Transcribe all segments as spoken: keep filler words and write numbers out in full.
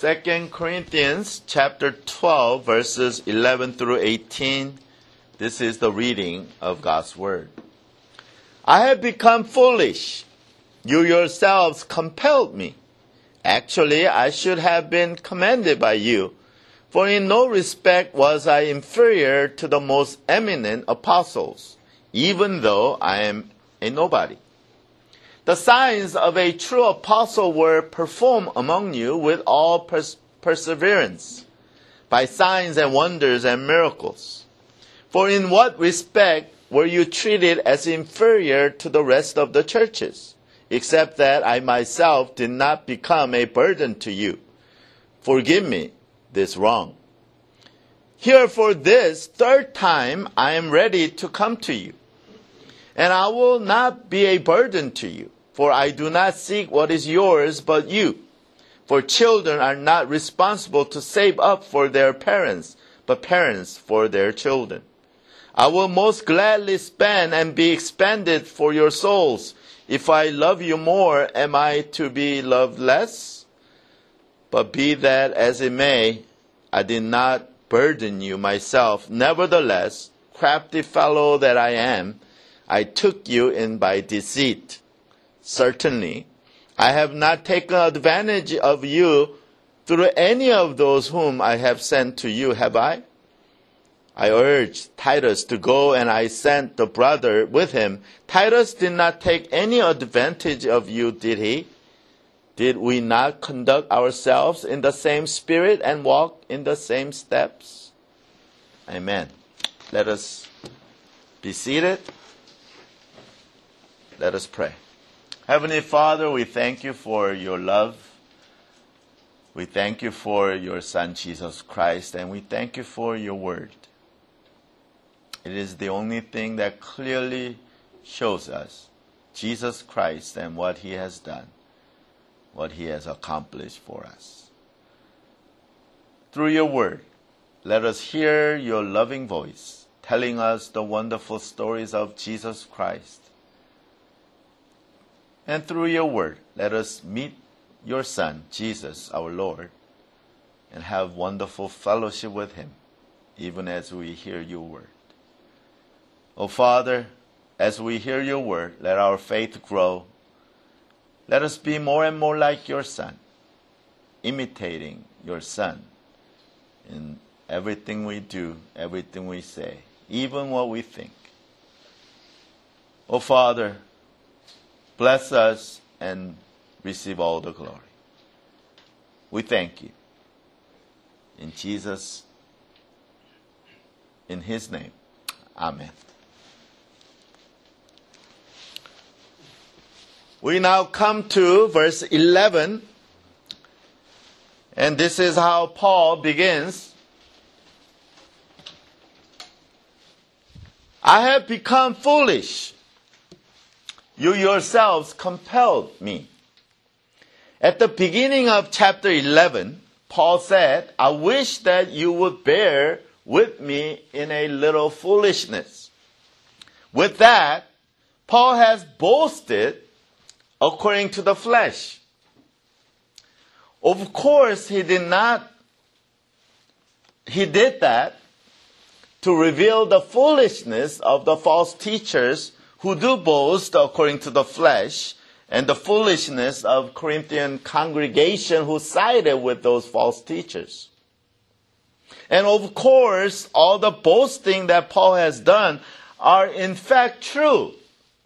Second Corinthians chapter twelve, verses eleven through eighteen. This is the reading of God's Word. I have become foolish. You yourselves compelled me. Actually, I should have been commanded by you, for in no respect was I inferior to the most eminent apostles, even though I am a nobody. The signs of a true apostle were performed among you with all pers- perseverance, by signs and wonders and miracles. For in what respect were you treated as inferior to the rest of the churches, except that I myself did not become a burden to you? Forgive me this wrong. Here for this third time I am ready to come to you, and I will not be a burden to you, for I do not seek what is yours but you. For children are not responsible to save up for their parents, but parents for their children. I will most gladly spend and be expended for your souls. If I love you more, am I to be loved less? But be that as it may, I did not burden you myself. Nevertheless, crafty fellow that I am, I took you in by deceit. Certainly, I have not taken advantage of you through any of those whom I have sent to you, have I? I urged Titus to go, and I sent the brother with him. Titus did not take any advantage of you, did he? Did we not conduct ourselves in the same spirit and walk in the same steps? Amen. Let us be seated. Let us pray. Heavenly Father, we thank you for your love. We thank you for your Son, Jesus Christ, and we thank you for your word. It is the only thing that clearly shows us Jesus Christ and what he has done, what he has accomplished for us. Through your word, let us hear your loving voice telling us the wonderful stories of Jesus Christ. And through your word, let us meet your Son, Jesus, our Lord, and have wonderful fellowship with him, even as we hear your word. Oh, Father, as we hear your word, let our faith grow. Let us be more and more like your Son, imitating your Son in everything we do, everything we say, even what we think. Oh, Father, bless us and receive all the glory. We thank you. In Jesus, in his name, amen. We now come to verse eleven, and this is how Paul begins. I have become foolish. You yourselves compelled me. At the beginning of chapter eleven, Paul said, I wish that you would bear with me in a little foolishness. With that, Paul has boasted according to the flesh. Of course, he did not, he did that to reveal the foolishness of the false teachers who do boast according to the flesh, and the foolishness of Corinthian congregation who sided with those false teachers. And of course, all the boasting that Paul has done are in fact true.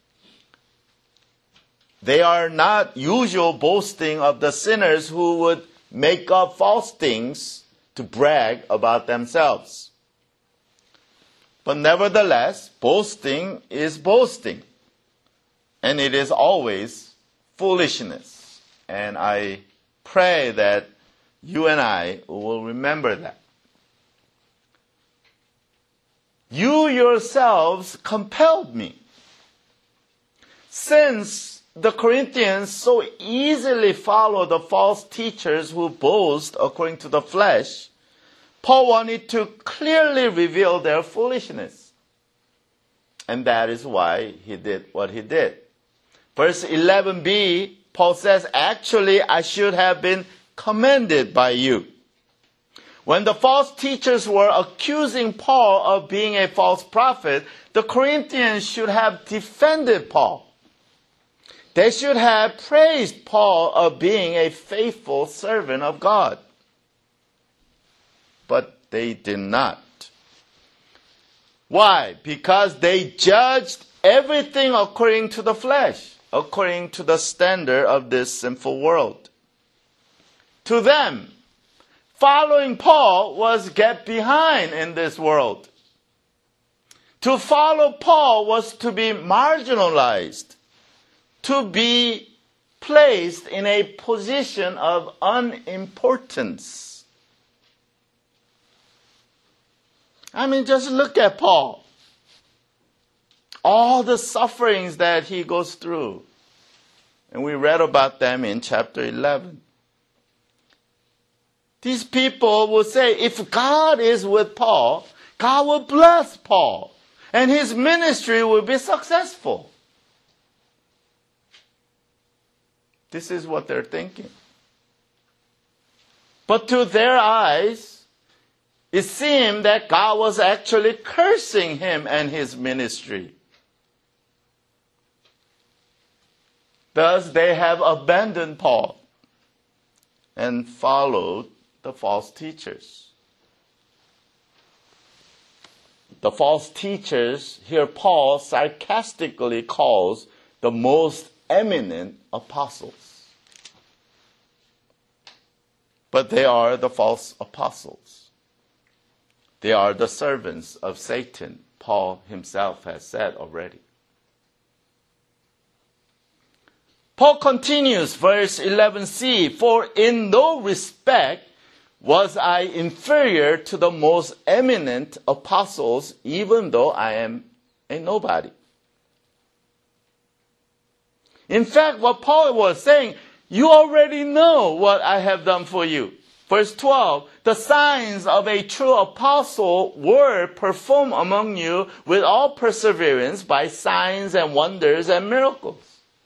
They are not usual boasting of the sinners who would make up false things to brag about themselves. But nevertheless, boasting is boasting. And it is always foolishness. And I pray that you and I will remember that. You yourselves compelled me. Since the Corinthians so easily follow the false teachers who boast according to the flesh, Paul wanted to clearly reveal their foolishness. And that is why he did what he did. Verse eleven b, Paul says, actually, I should have been commended by you. When the false teachers were accusing Paul of being a false prophet, the Corinthians should have defended Paul. They should have praised Paul of being a faithful servant of God. But they did not. Why? Because they judged everything according to the flesh, according to the standard of this sinful world. To them, following Paul was get behind in this world. To follow Paul was to be marginalized, to be placed in a position of unimportance. I mean, just look at Paul. All the sufferings that he goes through. And we read about them in chapter eleven. These people will say, if God is with Paul, God will bless Paul. And his ministry will be successful. This is what they're thinking. But to their eyes, it seemed that God was actually cursing him and his ministry. Thus, they have abandoned Paul and followed the false teachers. The false teachers, here Paul sarcastically calls the most eminent apostles. But they are the false apostles. They are the servants of Satan, Paul himself has said already. Paul continues, verse eleven c, for in no respect was I inferior to the most eminent apostles, even though I am a nobody. In fact, what Paul was saying, you already know what I have done for you. Verse twelve, the signs of a true apostle were performed among you with all perseverance by signs and wonders and miracles.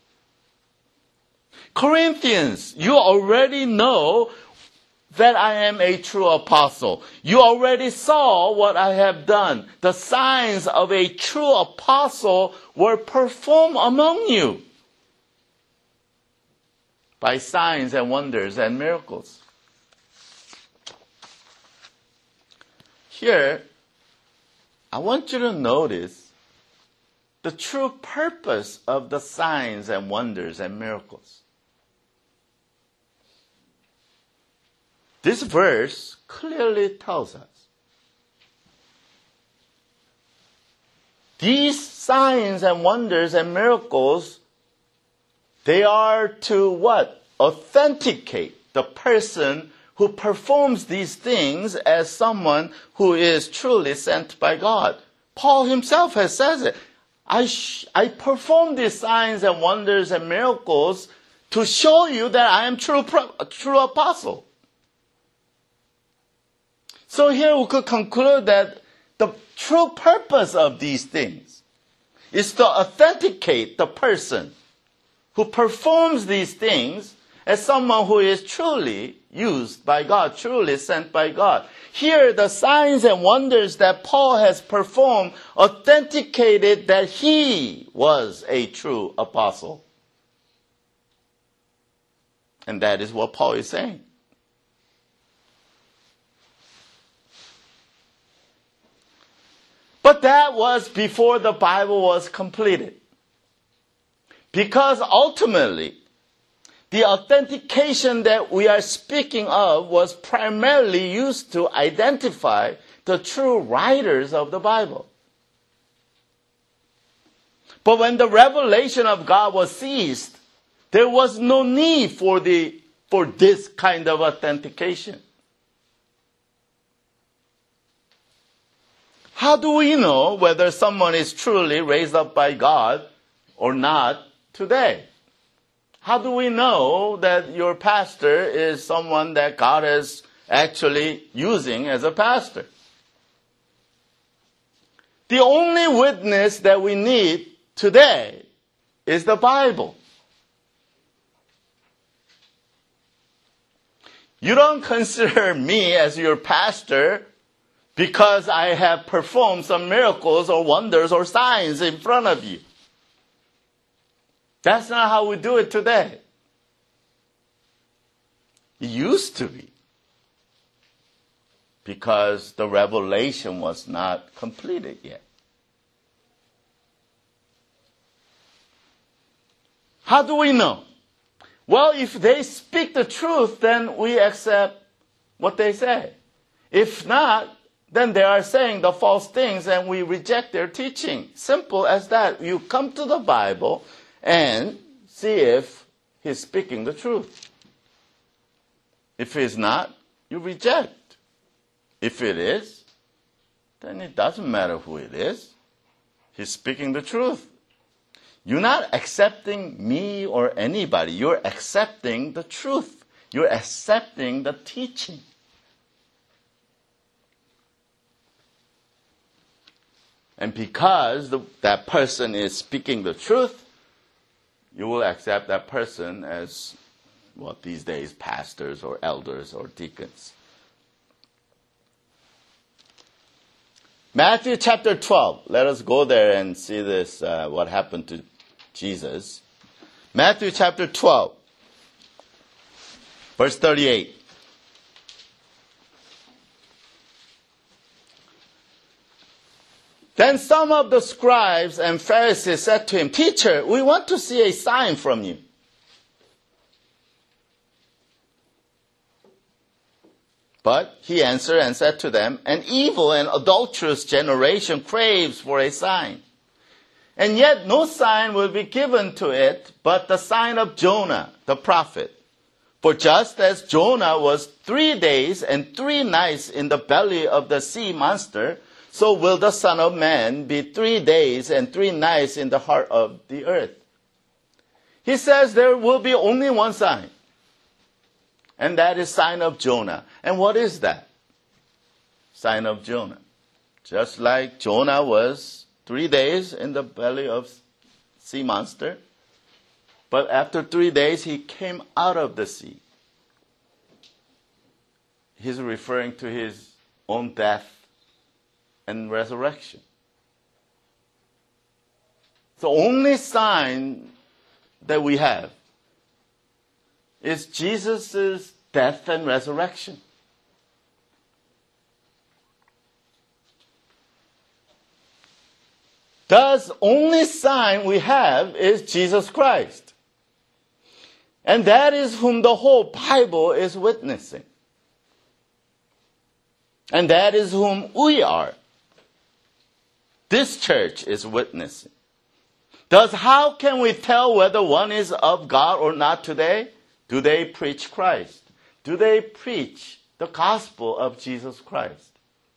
Corinthians, you already know that I am a true apostle. You already saw what I have done. The signs of a true apostle were performed among you by signs and wonders and miracles. Here, I want you to notice the true purpose of the signs and wonders and miracles. This verse clearly tells us these signs and wonders and miracles, they are to what? Authenticate the person who performs these things as someone who is truly sent by God. Paul himself has said it. I, sh- I perform these signs and wonders and miracles to show you that I am true, pro- a true apostle. So here we could conclude that the true purpose of these things is to authenticate the person who performs these things as someone who is truly used by God, truly sent by God. Here, the signs and wonders that Paul has performed authenticated that he was a true apostle. And that is what Paul is saying. But that was before the Bible was completed. Because ultimately, the authentication that we are speaking of was primarily used to identify the true writers of the Bible. But when the revelation of God was ceased, there was no need for the for this kind of authentication. How do we know whether someone is truly raised up by God or not today? How do we know that your pastor is someone that God is actually using as a pastor? The only witness that we need today is the Bible. You don't consider me as your pastor because I have performed some miracles or wonders or signs in front of you. That's not how we do it today. It used to be. Because the revelation was not completed yet. How do we know? Well, if they speak the truth, then we accept what they say. If not, then they are saying the false things and we reject their teaching. Simple as that. You come to the Bible and see if he's speaking the truth. If he's not, you reject. If it is, then it doesn't matter who it is. He's speaking the truth. You're not accepting me or anybody. You're accepting the truth. You're accepting the teaching. And because the, that person is speaking the truth, you will accept that person as, well, these days, pastors or elders or deacons. Matthew chapter twelve. Let us go there and see this, uh, what happened to Jesus. Matthew chapter twelve, verse thirty-eight. Then some of the scribes and Pharisees said to him, "Teacher, we want to see a sign from you." But he answered and said to them, "An evil and adulterous generation craves for a sign. And yet no sign will be given to it but the sign of Jonah, the prophet. For just as Jonah was three days and three nights in the belly of the sea monster, so will the Son of Man be three days and three nights in the heart of the earth." He says there will be only one sign. And that is sign of Jonah. And what is that? Sign of Jonah. Just like Jonah was three days in the belly of sea monster, but after three days he came out of the sea. He's referring to his own death and resurrection. The only sign that we have is Jesus' death and resurrection. Thus, only sign we have is Jesus Christ. And that is whom the whole Bible is witnessing. And that is whom we are. This church is witnessing. Thus, how can we tell whether one is of God or not today? Do they preach Christ? Do they preach the gospel of Jesus Christ?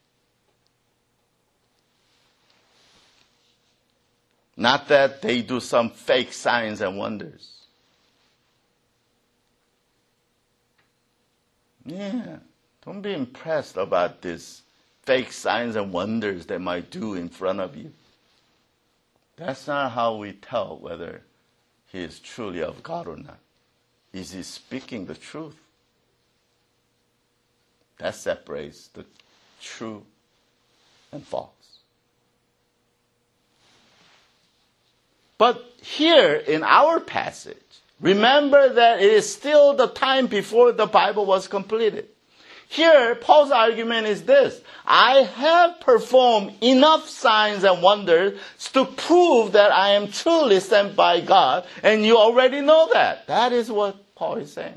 Not that they do some fake signs and wonders. Yeah, don't be impressed about these fake signs and wonders they might do in front of you. That's not how we tell whether he is truly of God or not. Is he speaking the truth? That separates the true and false. But here in our passage, remember that it is still the time before the Bible was completed. Here, Paul's argument is this: I have performed enough signs and wonders to prove that I am truly sent by God, and you already know that. That is what Paul is saying.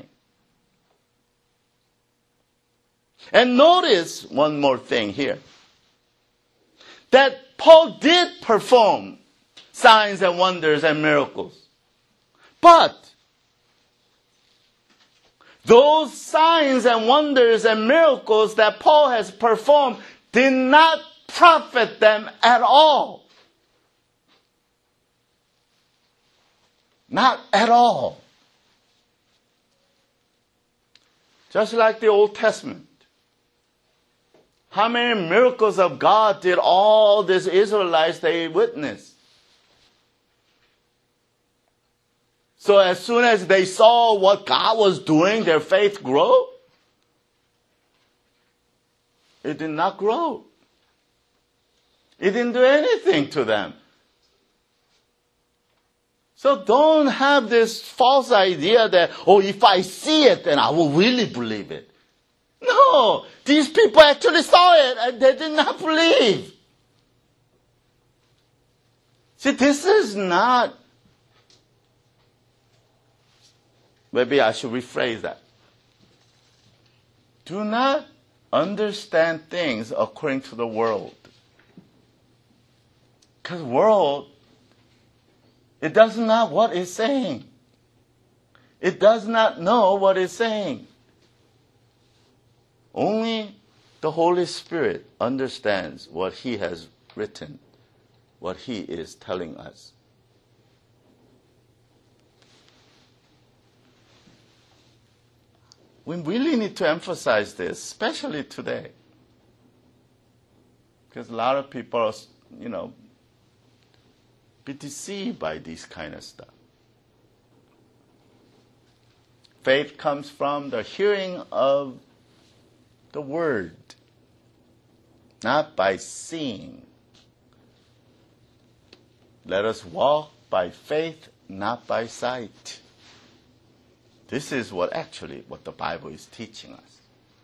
And notice one more thing here. That Paul did perform signs and wonders and miracles. But those signs and wonders and miracles that Paul has performed did not profit them at all. Not at all. Just like the Old Testament. How many miracles of God did all these Israelites they witness? So as soon as they saw what God was doing, their faith grew? it did not grow. It didn't do anything to them. So don't have this false idea that, oh, if I see it, then I will really believe it. No, these people actually saw it and they did not believe. See, this is not, maybe I should rephrase that. Do not understand things according to the world. Because world, it does not what it's saying. It does not know what it's saying. Only the Holy Spirit understands what He has written, what He is telling us. We really need to emphasize this, especially today. Because a lot of people are, you know, be deceived by this kind of stuff. Faith comes from the hearing of the Word, not by seeing. Let us walk by faith, not by sight. This is what actually what the Bible is teaching us.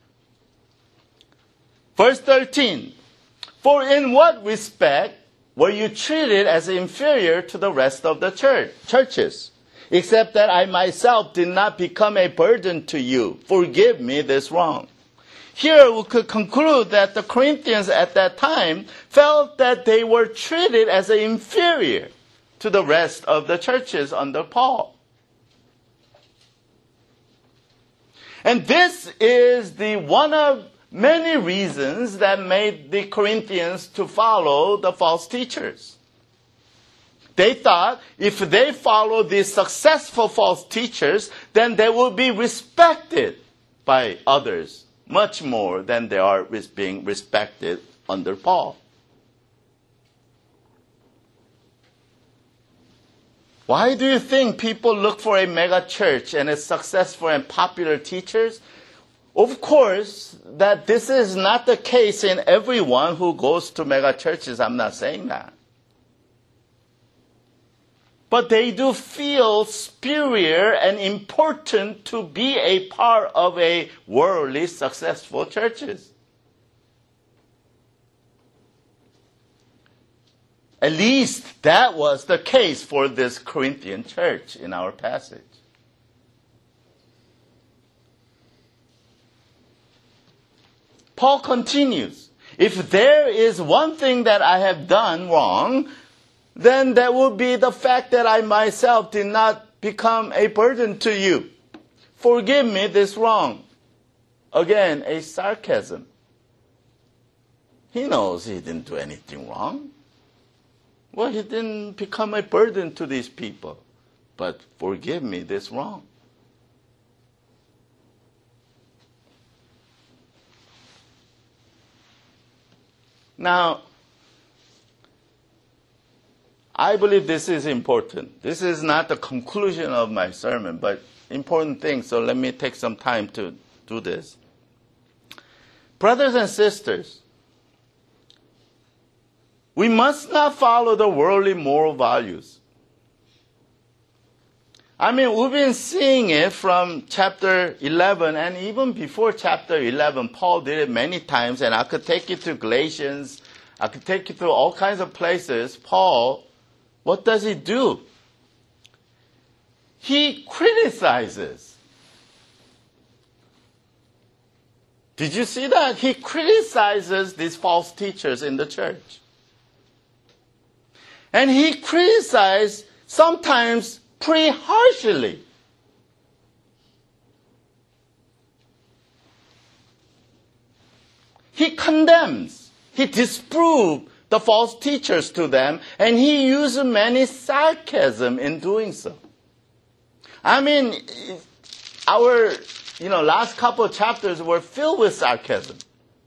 Verse thirteen, for in what respect were you treated as inferior to the rest of the church, churches, except that I myself did not become a burden to you? Forgive me this wrong. Here we could conclude that the Corinthians at that time felt that they were treated as inferior to the rest of the churches under Paul. And this is the one of many reasons that made the Corinthians to follow the false teachers. They thought if they follow these successful false teachers, then they will be respected by others much more than they are being respected under Paul. Why do you think people look for a mega church and a successful and popular teachers? Of course, that this is not the case in everyone who goes to mega churches. I'm not saying that. But they do feel superior and important to be a part of a worldly successful churches. At least that was the case for this Corinthian church in our passage. Paul continues, if there is one thing that I have done wrong, then that would be the fact that I myself did not become a burden to you. Forgive me this wrong. Again, a sarcasm. He knows he didn't do anything wrong. Well, he didn't become a burden to these people. But forgive me this wrong. Now, I believe this is important. This is not the conclusion of my sermon, but important thing, so let me take some time to do this. Brothers and sisters, we must not follow the worldly moral values. I mean, we've been seeing it from chapter eleven, and even before chapter eleven, Paul did it many times, and I could take you to Galatians, I could take you to all kinds of places. Paul, what does he do? He criticizes. Did you see that? He criticizes these false teachers in the church. And he criticized sometimes pretty harshly. He condemns, he disproves the false teachers to them, and he used many sarcasm in doing so. I mean, our you know last couple of chapters were filled with sarcasm.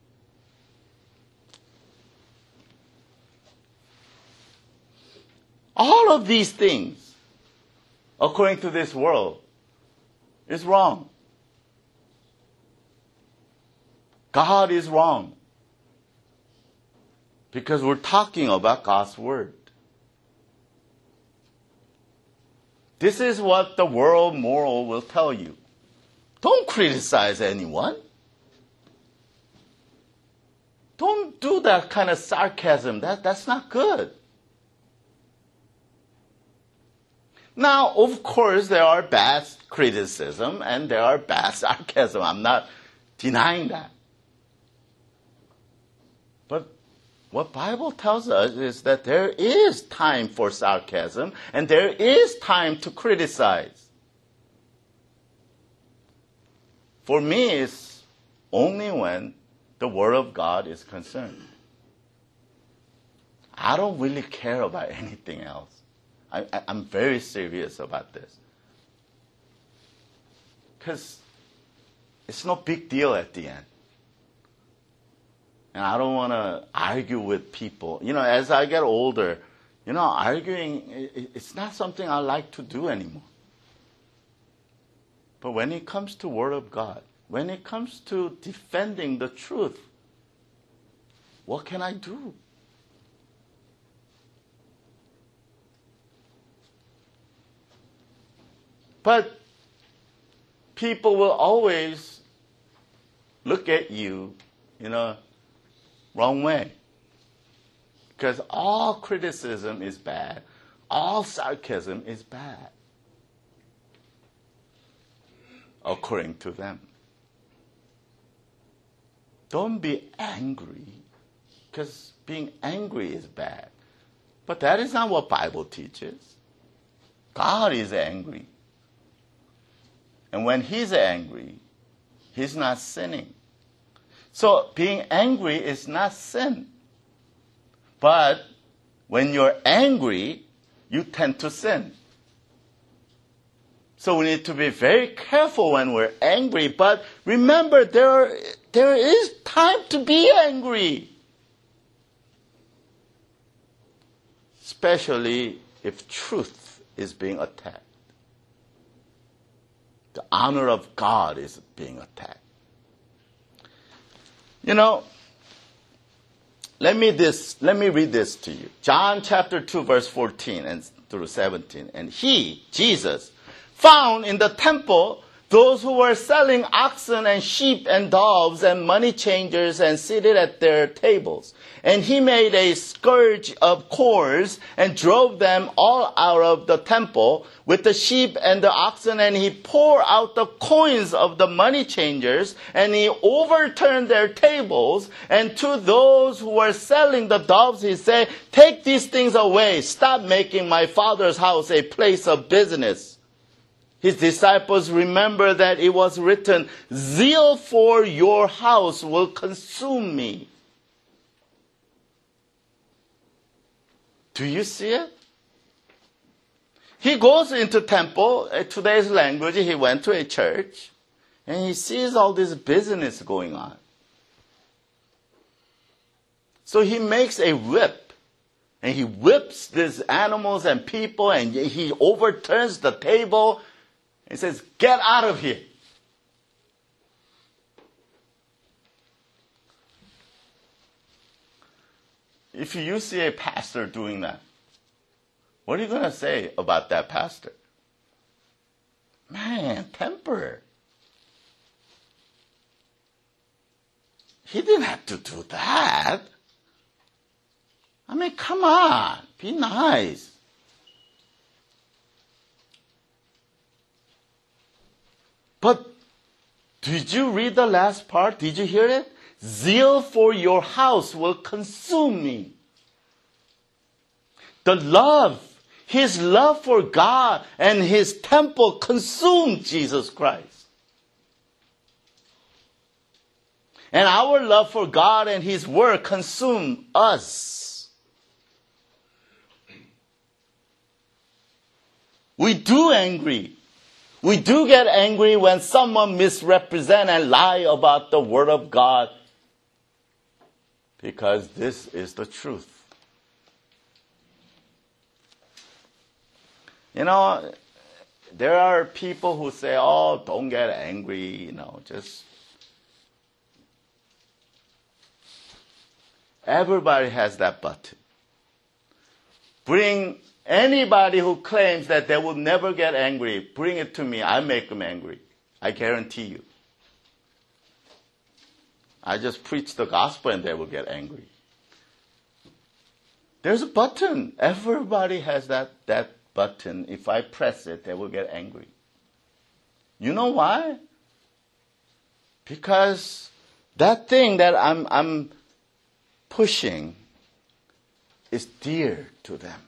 All of these things, according to this world, is wrong. God is wrong. Because we're talking about God's Word. This is what the world moral will tell you. Don't criticize anyone. Don't do that kind of sarcasm. That, that's not good. Now, of course, there are bad criticism and there are bad sarcasm. I'm not denying that. But what Bible tells us is that there is time for sarcasm and there is time to criticize. For me, it's only when the Word of God is concerned. I don't really care about anything else. I, I, I'm very serious about this. Because it's no big deal at the end. And I don't want to argue with people. You know, as I get older, you know, arguing, it, it's not something I like to do anymore. But when it comes to Word of God, when it comes to defending the truth, what can I do? But people will always look at you, you know, wrong way. Because all criticism is bad. All sarcasm is bad. According to them. Don't be angry. Because being angry is bad. But that is not what Bible teaches. God is angry. And when He's angry, He's not sinning. So being angry is not sin. But when you're angry, you tend to sin. So we need to be very careful when we're angry. But remember, there, are, there is time to be angry. Especially if truth is being attacked. The honor of God is being attacked. You know, let me this. Let me read this to you. John chapter two, verse fourteen and through seventeen. And He, Jesus, found in the temple those who were selling oxen and sheep and doves and money changers and seated at their tables. And He made a scourge of cords and drove them all out of the temple with the sheep and the oxen. And He poured out the coins of the money changers and He overturned their tables. And to those who were selling the doves, He said, "Take these things away. Stop making my Father's house a place of business." His disciples remember that it was written, "Zeal for your house will consume me." Do you see it? He goes into temple. In today's language, he went to a church, and he sees all this business going on. So he makes a whip, and he whips these animals and people, and he overturns the table. He says, "Get out of here." If you see a pastor doing that, what are you going to say about that pastor? Man, temper. He didn't have to do that. I mean, come on, be nice. But did you read the last part? Did you hear it? Zeal for your house will consume me. The love, His love for God and His temple consumed Jesus Christ. And our love for God and His word consumed us. We do angry. We do get angry when someone misrepresents and lie about the Word of God. Because this is the truth. You know, there are people who say, "Oh, don't get angry, you know, just..." Everybody has that button. Bring anybody who claims that they will never get angry, bring it to me. I make them angry. I guarantee you. I just preach the gospel and they will get angry. There's a button. Everybody has that, that button. If I press it, they will get angry. You know why? Because that thing that I'm, I'm pushing is dear to them.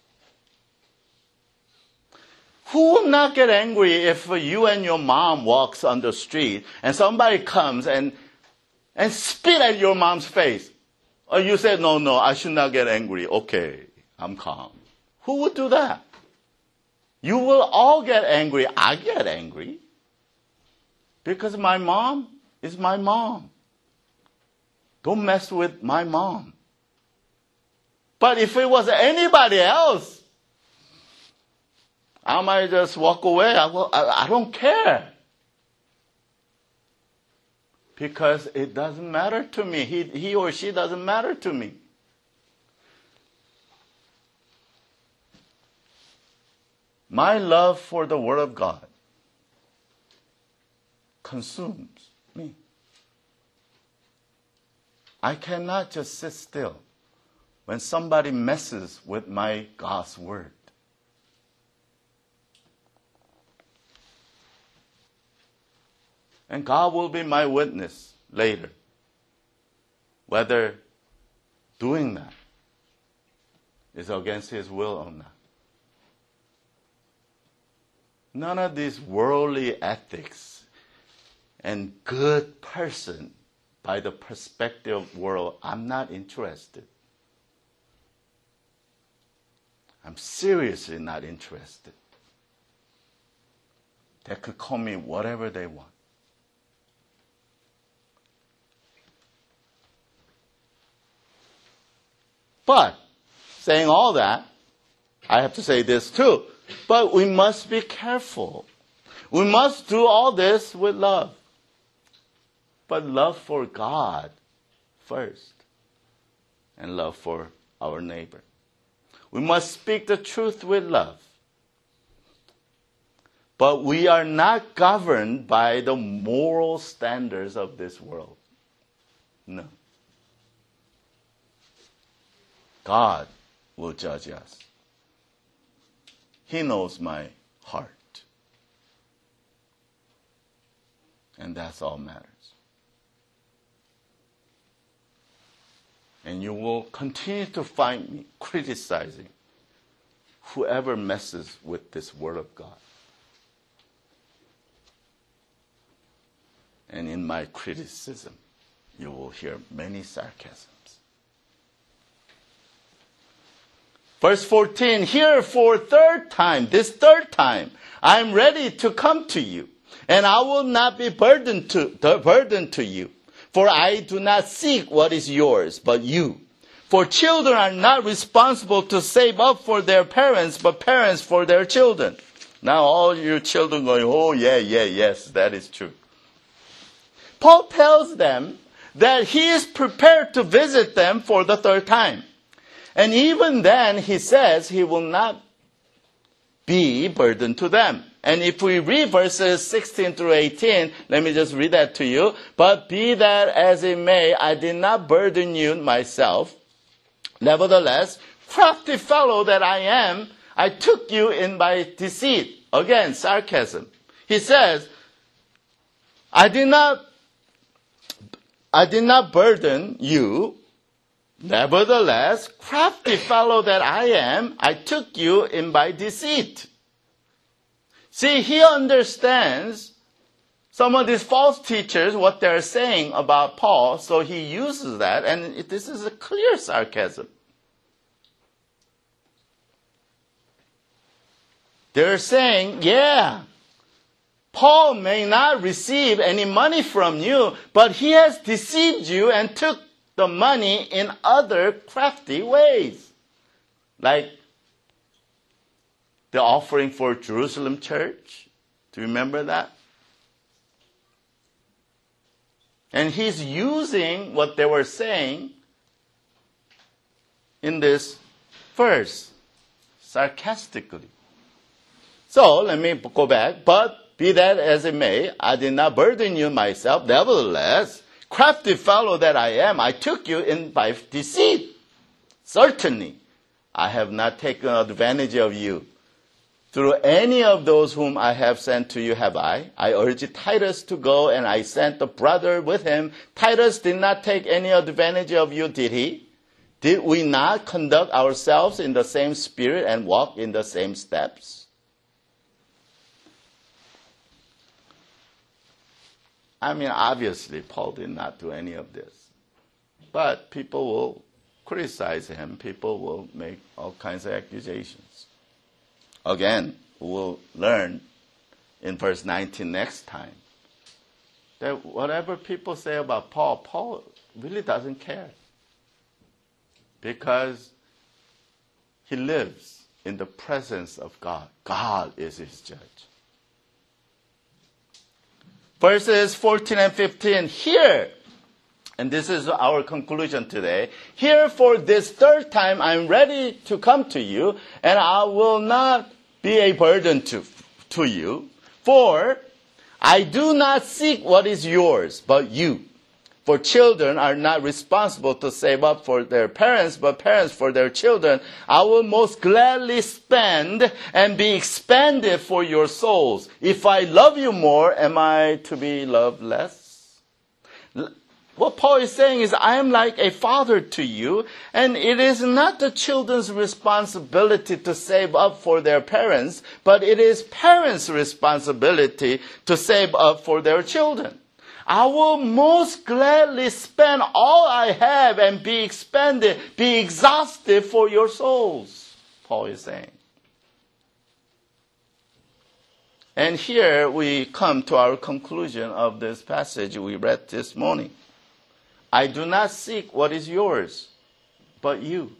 Who will not get angry if you and your mom walks on the street and somebody comes and, and spit at your mom's face? Or you say, no, no, I should not get angry. Okay, I'm calm. Who would do that? You will all get angry. I get angry. Because my mom is my mom. Don't mess with my mom. But if it was anybody else, I might just walk away. I, will, I, I don't care. Because it doesn't matter to me. He, he or she doesn't matter to me. My love for the Word of God consumes me. I cannot just sit still when somebody messes with my God's Word. And God will be my witness later, whether doing that is against His will or not. None of these worldly ethics and good person by the perspective of world, I'm not interested. I'm seriously not interested. They could call me whatever they want. But, saying all that, I have to say this too. But we must be careful. We must do all this with love. But love for God first. And love for our neighbor. We must speak the truth with love. But we are not governed by the moral standards of this world. No. God will judge us. He knows my heart. And that's all matters. And you will continue to find me criticizing whoever messes with this Word of God. And in my criticism, you will hear many sarcasms. Verse fourteen, here for third time, this third time, I am ready to come to you, and I will not be burdened to, burdened to you. For I do not seek what is yours, but you. For children are not responsible to save up for their parents, but parents for their children. Now all your children going, oh yeah, yeah, yes, that is true. Paul tells them that he is prepared to visit them for the third time. And even then, he says he will not be burdened to them. And if we read verses sixteen through eighteen, let me just read that to you. But be that as it may, I did not burden you myself. Nevertheless, crafty fellow that I am, I took you in by deceit. Again, sarcasm. He says, I did not, I did not burden you. Nevertheless, crafty fellow that I am, I took you in by deceit. See, he understands some of these false teachers, what they're saying about Paul, so he uses that, and this is a clear sarcasm. They're saying, yeah, Paul may not receive any money from you, but he has deceived you and took the money in other crafty ways. Like the offering for Jerusalem church. Do you remember that? And he's using what they were saying in this verse, sarcastically. So let me go back. But be that as it may, I did not burden you myself. Nevertheless, crafty fellow that I am, I took you in by deceit. Certainly, I have not taken advantage of you. Through any of those whom I have sent to you have I. I urged Titus to go, and I sent a brother with him. Titus did not take any advantage of you, did he? Did we not conduct ourselves in the same spirit and walk in the same steps? I mean, obviously, Paul did not do any of this. But people will criticize him. People will make all kinds of accusations. Again, we'll learn in verse nineteen next time that whatever people say about Paul, Paul really doesn't care. Because he lives in the presence of God. God is his judge. Verses fourteen and fifteen, here, and this is our conclusion today, here for this third time I'm ready to come to you, and I will not be a burden to, to you, for I do not seek what is yours, but you. For children are not responsible to save up for their parents, but parents for their children. I will most gladly spend and be expended for your souls. If I love you more, am I to be loved less? What Paul is saying is, I am like a father to you, and it is not the children's responsibility to save up for their parents, but it is parents' responsibility to save up for their children. I will most gladly spend all I have and be expended, be exhausted for your souls, Paul is saying. And here we come to our conclusion of this passage we read this morning. I do not seek what is yours, but you.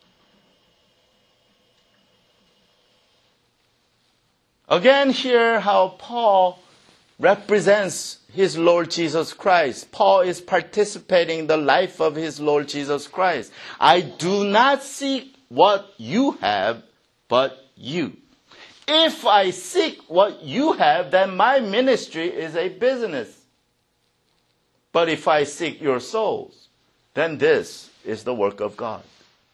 Again, here how Paul represents his Lord Jesus Christ. Paul is participating in the life of his Lord Jesus Christ. I do not seek what you have, but you. If I seek what you have, then my ministry is a business. But if I seek your souls, then this is the work of God.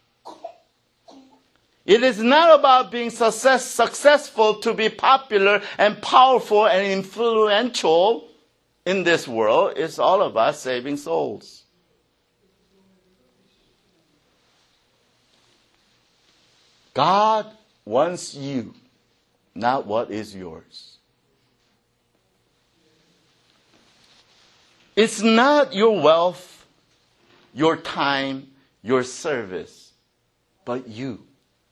It is not about being success, successful to be popular and powerful and influential in this world. It's all about saving souls. God wants you, not what is yours. It's not your wealth, your time, your service, but you.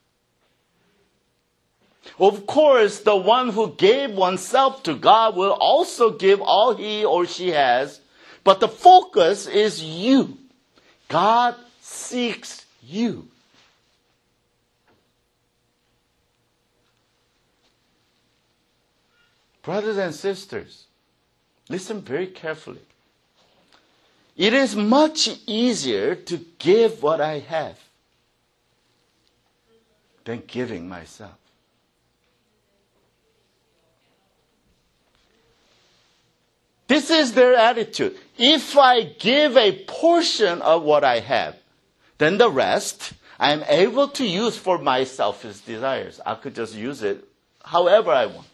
Of course, the one who gave oneself to God will also give all he or she has, but the focus is you. God seeks you. Brothers and sisters, listen very carefully. It is much easier to give what I have than giving myself. This is their attitude. If I give a portion of what I have, then the rest I am able to use for my selfish desires. I could just use it however I want.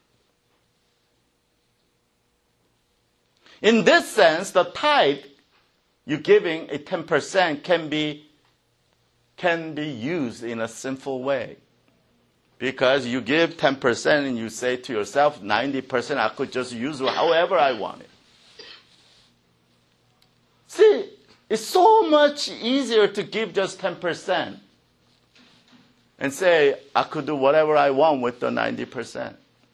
In this sense, the tithe, you giving a ten percent can be, can be used in a sinful way. Because you give ten percent and you say to yourself, ninety percent I could just use however I want it. See, it's so much easier to give just ten percent and say, I could do whatever I want with the ninety percent.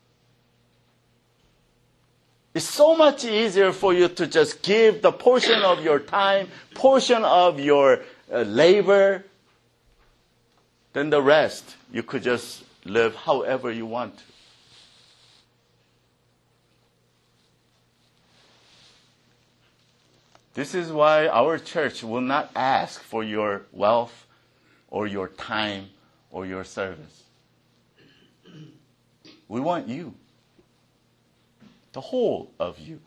It's so much easier for you to just give the portion of your time, portion of your uh, labor, than the rest. You could just live however you want to. This is why our church will not ask for your wealth, or your time or your service. We want you. The whole of you.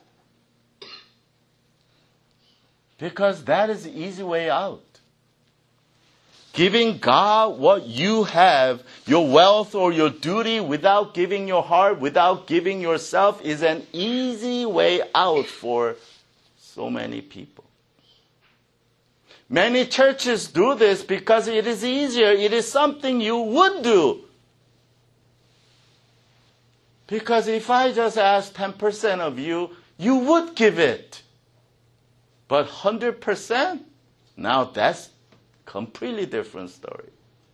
Because that is the easy way out. Giving God what you have, your wealth or your duty, without giving your heart, without giving yourself, is an easy way out for so many people. Many churches do this because it is easier. It is something you would do. Because if I just ask ten percent of you, you would give it. But one hundred percent? Now that's a completely different story.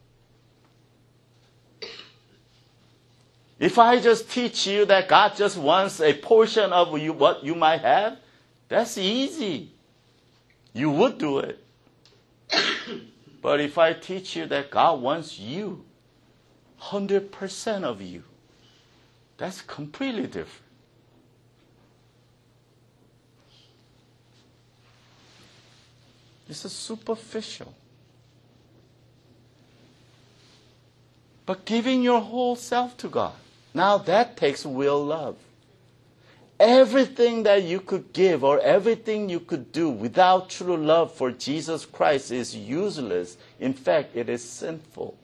If I just teach you that God just wants a portion of you, what you might have, that's easy. You would do it. But if I teach you that God wants you, one hundred percent of you, that's completely different. This is superficial. But giving your whole self to God, now that takes real love. Everything that you could give or everything you could do without true love for Jesus Christ is useless. In fact, it is sinful.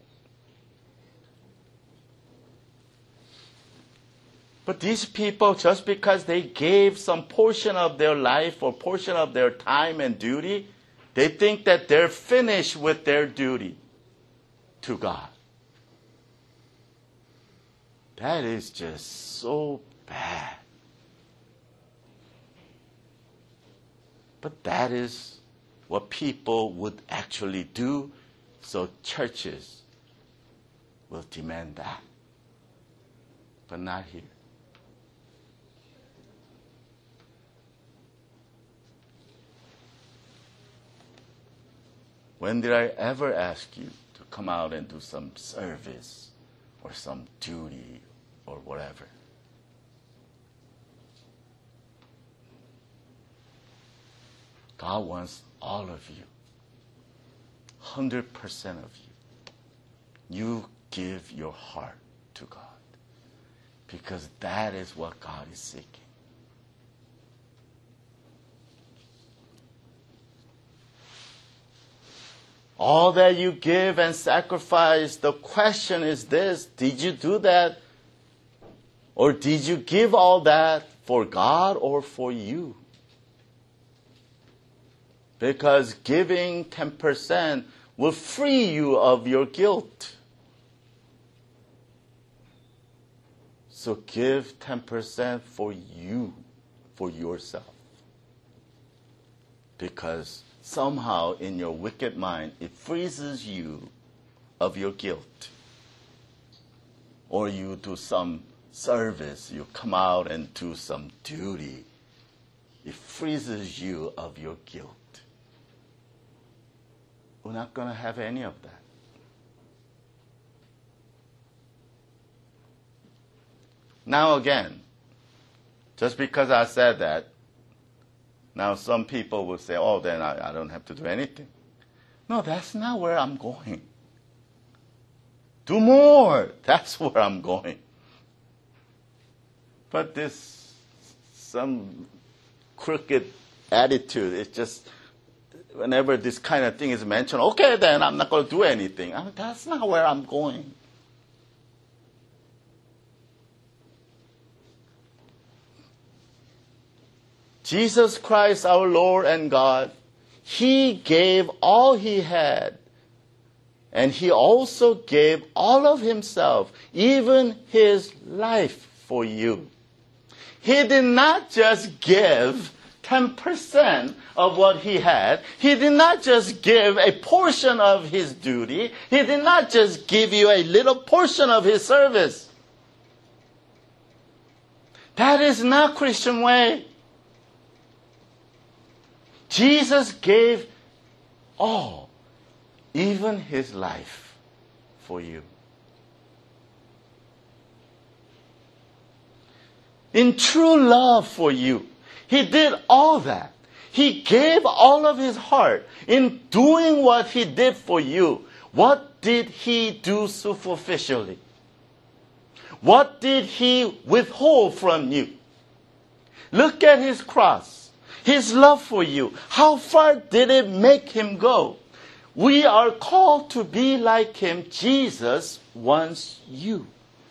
But these people, just because they gave some portion of their life or portion of their time and duty, they think that they're finished with their duty to God. That is just so bad. But that is what people would actually do, so churches will demand that. But not here. When did I ever ask you to come out and do some service or some duty or whatever? God wants all of you, one hundred percent of you. You give your heart to God because that is what God is seeking. All that you give and sacrifice, the question is this: did you do that? Or did you give all that for God or for you? Because giving ten percent will free you of your guilt. So give ten percent for you, for yourself. Because somehow in your wicked mind, it frees you of your guilt. Or you do some service, you come out and do some duty. It frees you of your guilt. We're not going to have any of that. Now again, just because I said that, now some people will say, oh, then I, I don't have to do anything. No, that's not where I'm going. Do more. That's where I'm going. But this, some crooked attitude, it's just, whenever this kind of thing is mentioned, okay, then I'm not going to do anything. I mean, that's not where I'm going. Jesus Christ, our Lord and God, He gave all He had. And He also gave all of Himself, even His life for you. He did not just give ten percent of what He had. He did not just give a portion of His duty. He did not just give you a little portion of His service. That is not Christian way. Jesus gave all, even His life for you. In true love for you, He did all that. He gave all of His heart in doing what He did for you. What did he do superficially? What did he withhold from you? Look at his cross, his love for you. How far did it make him go? We are called to be like him. Jesus wants you.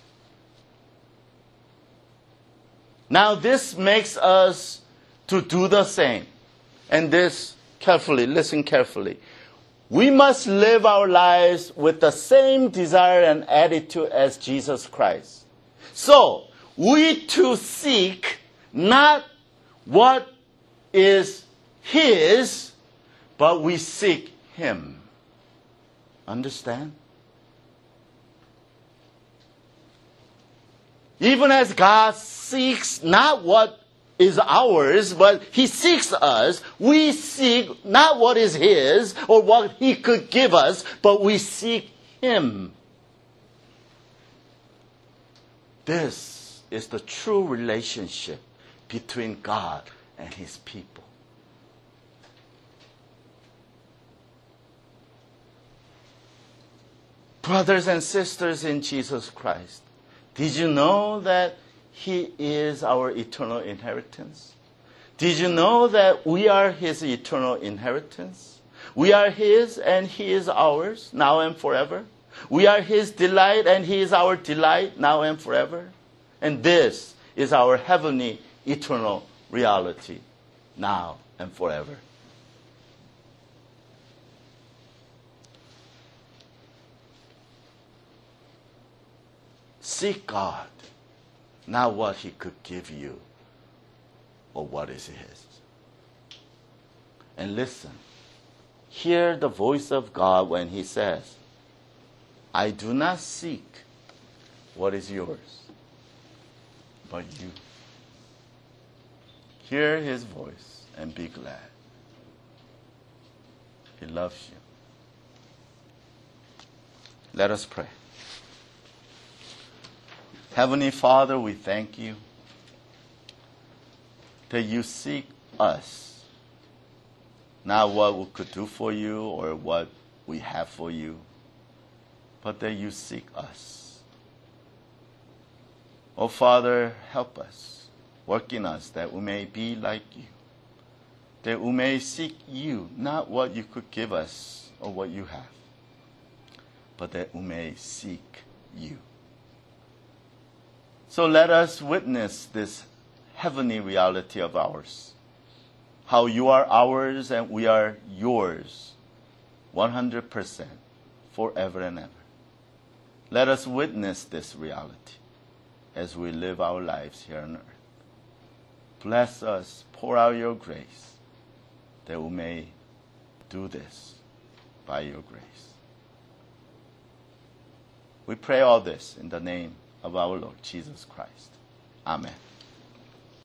Now this makes us to do the same. And this, carefully, listen carefully. We must live our lives with the same desire and attitude as Jesus Christ. So, we too seek not what is his, but we seek him. Understand? Even as God seeks not what is ours, but he seeks us, we seek not what is his or what he could give us, but we seek him. This is the true relationship between God and his people. Brothers and sisters in Jesus Christ, did you know that he is our eternal inheritance? Did you know that we are his eternal inheritance? We are his and he is ours, now and forever. We are his delight and he is our delight, now and forever. And this is our heavenly eternal reality, now and forever. Seek God, not what he could give you or what is his. And listen, hear the voice of God when he says, I do not seek what is yours, but you. Hear his voice and be glad. He loves you. Let us pray. Heavenly Father, we thank you that you seek us, not what we could do for you or what we have for you, but that you seek us. Oh, Father, help us, work in us that we may be like you, that we may seek you, not what you could give us or what you have, but that we may seek you. So let us witness this heavenly reality of ours, how you are ours and we are yours, one hundred percent, forever and ever. Let us witness this reality as we live our lives here on earth. Bless us, pour out your grace, that we may do this by your grace. We pray all this in the name of our Lord Jesus Christ. Amen.